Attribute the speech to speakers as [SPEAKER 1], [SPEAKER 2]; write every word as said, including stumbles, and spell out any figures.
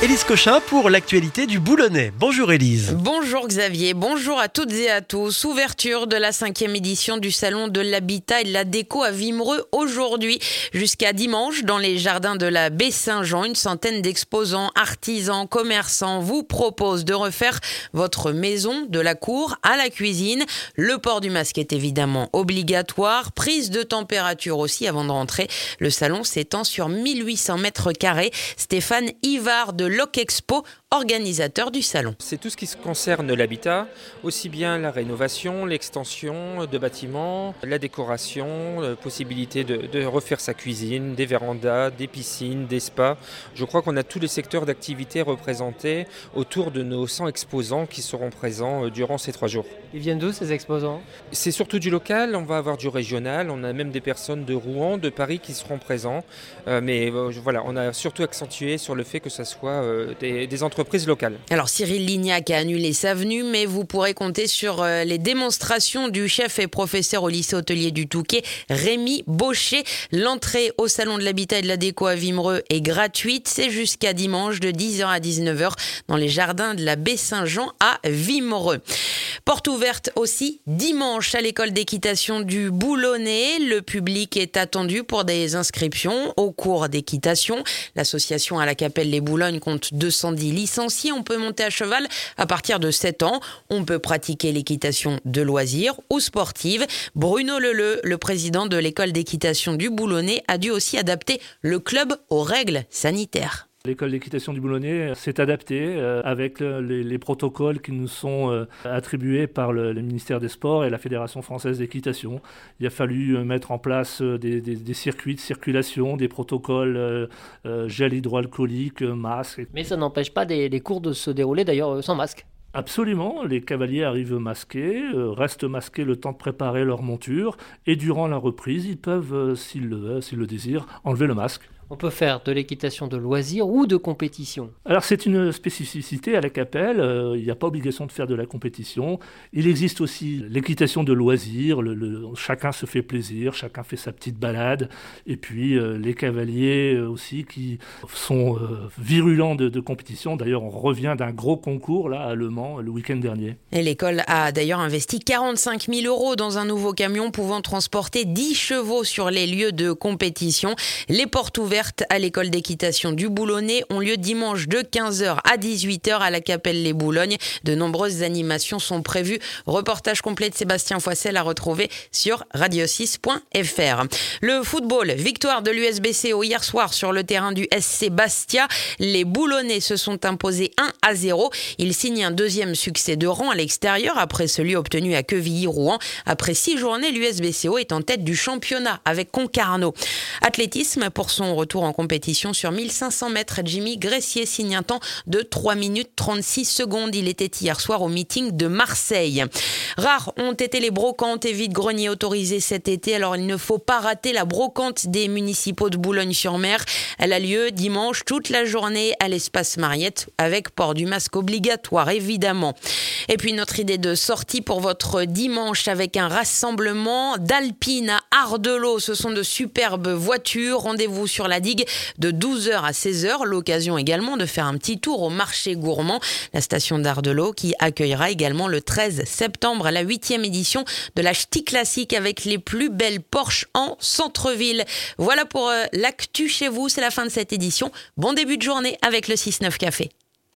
[SPEAKER 1] Élise Cochin pour l'actualité du Boulonnais. Bonjour Élise.
[SPEAKER 2] Bonjour Xavier, bonjour à toutes et à tous. Ouverture de la cinquième édition du Salon de l'Habitat et de la Déco à Wimereux aujourd'hui jusqu'à dimanche dans les jardins de la baie Saint-Jean. Une centaine d'exposants, artisans, commerçants vous proposent de refaire votre maison de la cour à la cuisine. Le port du masque est évidemment obligatoire. Prise de température aussi avant de rentrer. Le salon s'étend sur mille huit cents mètres carrés. Stéphane Ivard de Locexpo, organisateur du salon.
[SPEAKER 3] C'est tout ce qui concerne l'habitat, aussi bien la rénovation, l'extension de bâtiments, la décoration, la possibilité de, de refaire sa cuisine, des vérandas, des piscines, des spas. Je crois qu'on a tous les secteurs d'activité représentés autour de nos cent exposants qui seront présents durant ces trois jours.
[SPEAKER 4] Ils viennent d'où ces exposants ?
[SPEAKER 3] C'est surtout du local, on va avoir du régional, on a même des personnes de Rouen, de Paris qui seront présents. Euh, mais euh, voilà, on a surtout accentué sur le fait que ce soit euh, des, des entreprises locales.
[SPEAKER 2] Alors Cyril Lignac a annulé sa venue, mais vous pourrez compter sur euh, les démonstrations du chef et professeur au lycée hôtelier du Touquet, Rémi Baucher. L'entrée au salon de l'habitat et de la déco à Wimereux est gratuite. C'est jusqu'à dimanche de dix heures à dix-neuf heures dans les jardins de la baie Saint-Jean à Wimereux. Porte ouverte aussi dimanche à l'école d'équitation du Boulonnais. Le public est attendu pour des inscriptions au cours d'équitation. L'association à la Capelle Les Boulognes compte deux cent dix licenciés. On peut monter à cheval à partir de sept ans. On peut pratiquer l'équitation de loisirs ou sportive. Bruno Leleu, le président de l'école d'équitation du Boulonnais, a dû aussi adapter le club aux règles sanitaires.
[SPEAKER 5] L'école d'équitation du Boulonnais s'est adaptée euh, avec les, les protocoles qui nous sont euh, attribués par le, le ministère des Sports et la Fédération française d'équitation. Il a fallu euh, mettre en place euh, des, des, des circuits de circulation, des protocoles euh, euh, gel hydroalcoolique, euh, masques.
[SPEAKER 4] Mais ça n'empêche pas des, les cours de se dérouler d'ailleurs euh, sans masque.
[SPEAKER 5] Absolument, les cavaliers arrivent masqués, euh, restent masqués le temps de préparer leur monture et durant la reprise, ils peuvent, euh, s'ils le, s'ils le désirent, enlever le masque.
[SPEAKER 4] On peut faire de l'équitation de loisirs ou de compétition.
[SPEAKER 5] Alors c'est une spécificité à la Capelle, euh, il n'y a pas obligation de faire de la compétition. Il existe aussi l'équitation de loisirs, le, le, chacun se fait plaisir, chacun fait sa petite balade. Et puis euh, les cavaliers euh, aussi qui sont euh, virulents de, de compétition. D'ailleurs on revient d'un gros concours là, à Le Mans le week-end dernier.
[SPEAKER 2] Et l'école a d'ailleurs investi quarante-cinq mille euros dans un nouveau camion pouvant transporter dix chevaux sur les lieux de compétition. Les portes ouvertes à l'école d'équitation du Boulonnais ont lieu dimanche de quinze heures à dix-huit heures à la Capelle Les Boulognes. De nombreuses animations sont prévues. Reportage complet de Sébastien Foissel à retrouver sur radio six point f r. Le football, victoire de l'U S B C O hier soir sur le terrain du S C Bastia. Les Boulonnais se sont imposés un à zéro. Ils signent un deuxième succès de rang à l'extérieur après celui obtenu à Quevilly-Rouen. Après six journées, l'U S B C O est en tête du championnat avec Concarneau. Athlétisme pour son retour en compétition sur mille cinq cents mètres. Jimmy Gressier signe un temps de trois minutes trente-six secondes. Il était hier soir au meeting de Marseille. Rares ont été les brocantes et vides-greniers autorisés cet été. Alors il ne faut pas rater la brocante des municipaux de Boulogne-sur-Mer. Elle a lieu dimanche toute la journée à l'espace Mariette avec port du masque obligatoire évidemment. Et puis notre idée de sortie pour votre dimanche avec un rassemblement d'Alpine à Ardelot. Ce sont de superbes voitures. Rendez-vous sur la digue de douze heures à seize heures. L'occasion également de faire un petit tour au marché gourmand. La station d'Ardelot qui accueillera également le treize septembre la huitième édition de la Ch'ti Classique avec les plus belles Porsche en centre-ville. Voilà pour euh, l'actu chez vous. C'est la fin de cette édition. Bon début de journée avec le six neuf Café.